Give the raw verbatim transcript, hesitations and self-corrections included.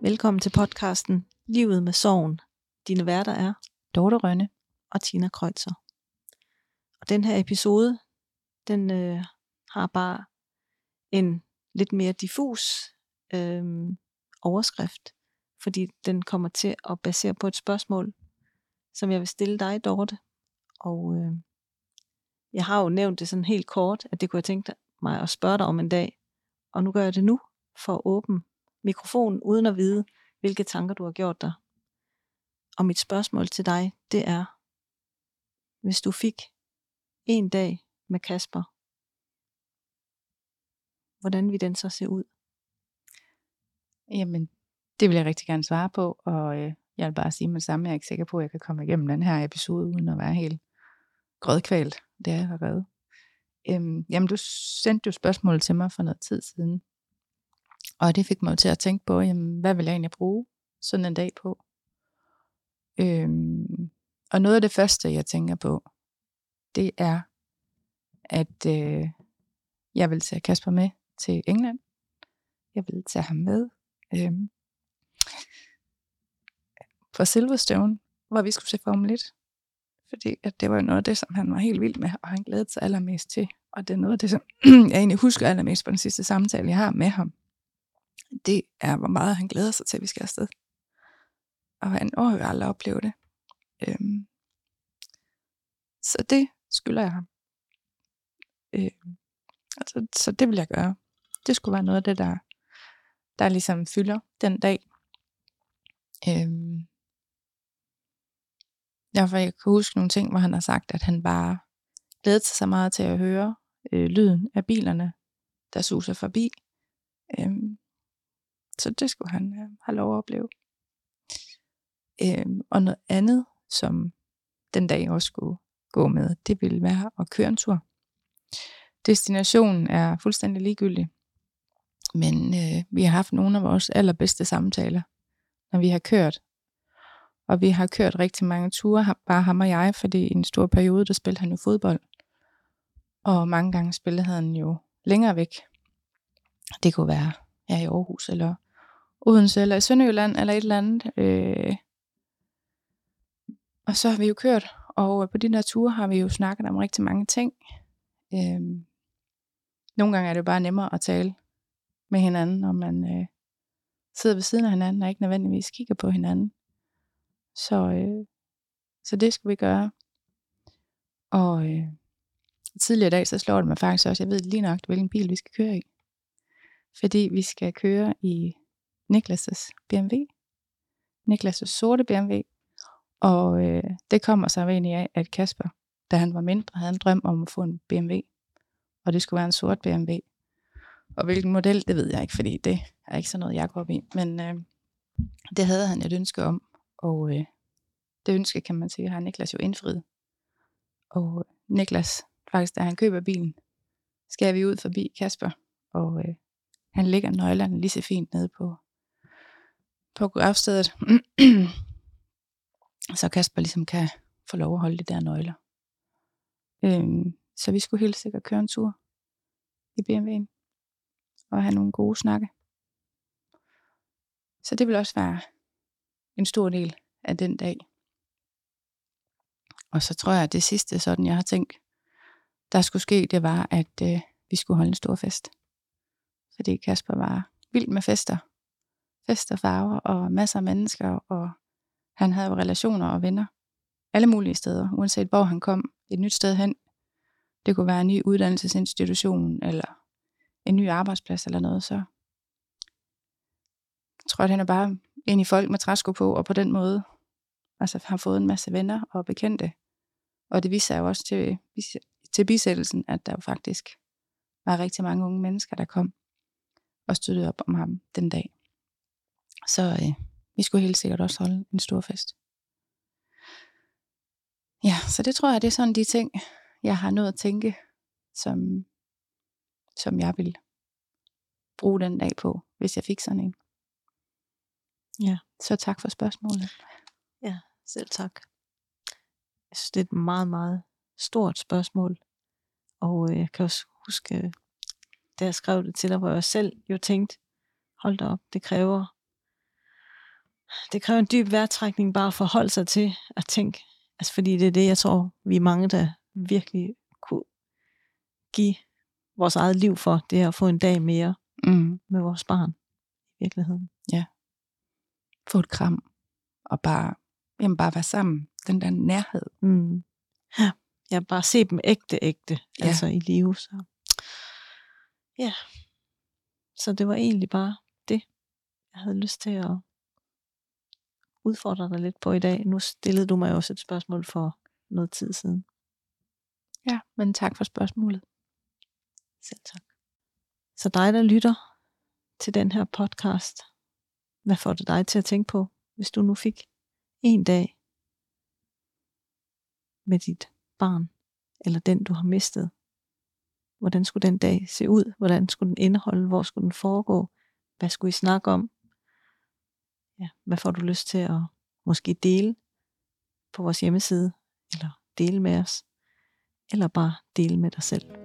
Velkommen til podcasten Livet med Sorgen. Dine værter er Dorte Rønne og Tina Kreutzer. Og den her episode, den øh, har bare en lidt mere diffus øh, overskrift, fordi den kommer til at basere på et spørgsmål, som jeg vil stille dig, Dorte. Og øh, jeg har jo nævnt det sådan helt kort, at det kunne jeg tænke mig at spørge dig om en dag. Og nu gør jeg det nu for at åbne mikrofonen, uden at vide, hvilke tanker du har gjort dig. Og mit spørgsmål til dig, det er, hvis du fik en dag med Kasper, hvordan ville den så se ud? Jamen, det vil jeg rigtig gerne svare på, og øh, jeg vil bare sige med det samme, jeg er ikke sikker på, at jeg kan komme igennem den her episode, uden at være helt grødkvalt. Det er jeg allerede. Øhm, jamen, du sendte jo spørgsmål til mig for noget tid siden, og det fik mig til at tænke på, jamen, hvad vil jeg egentlig bruge sådan en dag på? Øhm, og noget af det første, jeg tænker på, det er, at øh, jeg vil tage Kasper med til England. Jeg vil tage ham med øhm, på Silverstone, hvor vi skulle se Formel et. Fordi at det var noget af det, som han var helt vild med, og han glædede sig allermest til. Og det er noget af det, som jeg egentlig husker allermest på den sidste samtale, jeg har med ham. Det er, hvor meget han glæder sig til, at vi skal afsted. Og han overhører aldrig at opleve det. Øhm. Så det skylder jeg ham. Øhm. Altså, så det vil jeg gøre. Det skulle være noget af det, der, der ligesom fylder den dag. Øhm. Derfor jeg kan huske nogle ting, hvor han har sagt, at han bare glædede sig så meget til at høre øh, lyden af bilerne, der suser forbi. Øhm, så det skulle han øh, have lov at opleve. Øhm, og noget andet, som den dag også skulle gå med, det ville være at køre en tur. Destinationen er fuldstændig ligegyldig, men øh, vi har haft nogle af vores allerbedste samtaler, når vi har kørt. Og vi har kørt rigtig mange ture, bare ham og jeg, fordi i en stor periode, der spillede han jo fodbold. Og mange gange spillede han jo længere væk. Det kunne være ja, i Aarhus, eller Odense, eller i Sønderjylland, eller et eller andet. Øh. Og så har vi jo kørt, og på de der ture har vi jo snakket om rigtig mange ting. Øh. Nogle gange er det jo bare nemmere at tale med hinanden, når man øh, sidder ved siden af hinanden, og ikke nødvendigvis kigger på hinanden. Så, øh, så det skal vi gøre. Og øh, tidligere i dag, så slår det mig faktisk også, jeg ved lige nok, hvilken bil vi skal køre i. Fordi vi skal køre i Niklas' B M W. Niklas' sorte B M W. Og øh, det kommer så egentlig af, at Kasper, da han var mindre, havde en drøm om at få en B M W. Og det skulle være en sort B M W. Og hvilken model, det ved jeg ikke, fordi det er ikke sådan noget, jeg går op i. Men øh, det havde han et ønske om. Og øh, det ønske, kan man sige, har Niklas jo indfriet. Og Niklas, faktisk da han køber bilen, skal vi ud forbi Kasper. Og øh, han lægger nøglerne lige så fint nede på, på gravstedet. Så Kasper ligesom kan få lov at holde de der nøgler. Øhm, så vi skulle helt sikkert køre en tur i B M W'en. Og have nogle gode snakke. Så det vil også være en stor del af den dag. Og så tror jeg, at det sidste, sådan jeg har tænkt, der skulle ske, det var, at øh, vi skulle holde en stor fest. Fordi Kasper var vild med fester. Fester, farver og masser af mennesker. Og han havde jo relationer og venner. Alle mulige steder, uanset hvor han kom. Et nyt sted hen. Det kunne være en ny uddannelsesinstitution, eller en ny arbejdsplads eller noget. Så jeg tror, at han er bare ind i folk med træsko på, og på den måde altså har fået en masse venner og bekendte. Og det viser jo også til, til bisættelsen, at der jo faktisk var rigtig mange unge mennesker, der kom og støttede op om ham den dag. Så øh, vi skulle helt sikkert også holde en stor fest. Ja, så det tror jeg, det er sådan de ting, jeg har nået at tænke, som, som jeg vil bruge den dag på, hvis jeg fik sådan en. Ja. Så tak for spørgsmålet. Ja, selv tak. Jeg synes, det er et meget, meget stort spørgsmål. Og øh, jeg kan også huske, da jeg skrev det til dig, hvor jeg selv jo tænkte, hold da op, det kræver det kræver en dyb vejrtrækning bare at forholde sig til at tænke, altså fordi det er det, jeg tror, vi er mange, der virkelig kunne give vores eget liv for, det er at få en dag mere Mm. med vores barn i virkeligheden. Ja. Få et kram, og bare, jamen bare være sammen. Den der nærhed. Mm. Ja. Ja, bare se dem ægte, ægte, Ja. altså i live. Så. Ja, så det var egentlig bare det, jeg havde lyst til at udfordre dig lidt på i dag. Nu stillede du mig også et spørgsmål for noget tid siden. Ja, men tak for spørgsmålet. Selv tak. Så dig, der lytter til den her podcast, hvad får det dig til at tænke på, hvis du nu fik en dag med dit barn, eller den, du har mistet? Hvordan skulle den dag se ud? Hvordan skulle den indeholde? Hvor skulle den foregå? Hvad skulle I snakke om? Ja, hvad får du lyst til at måske dele på vores hjemmeside, eller dele med os, eller bare dele med dig selv?